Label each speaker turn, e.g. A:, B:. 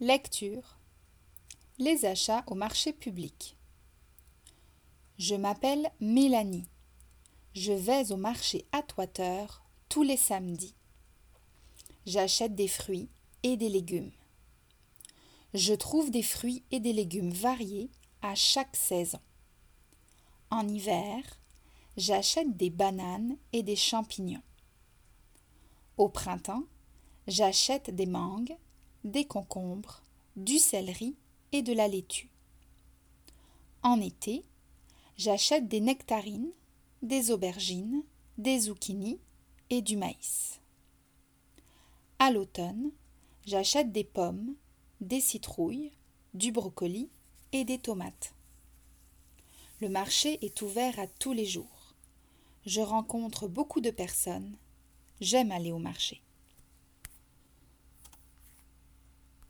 A: Lecture. Les achats au marché public. Je m'appelle Mélanie. Je vais au marché Atwater tous les samedis. J'achète des fruits et des légumes. Je trouve des fruits et des légumes variés à chaque saison. En hiver, j'achète des bananes et des champignons. Au printemps, j'achète des mangues, des concombres, du céleri et de la laitue. En été, j'achète des nectarines, des aubergines, des zucchinis et du maïs. À l'automne, j'achète des pommes, des citrouilles, du brocoli et des tomates. Le marché est ouvert à tous les jours. Je rencontre beaucoup de personnes. J'aime aller au marché.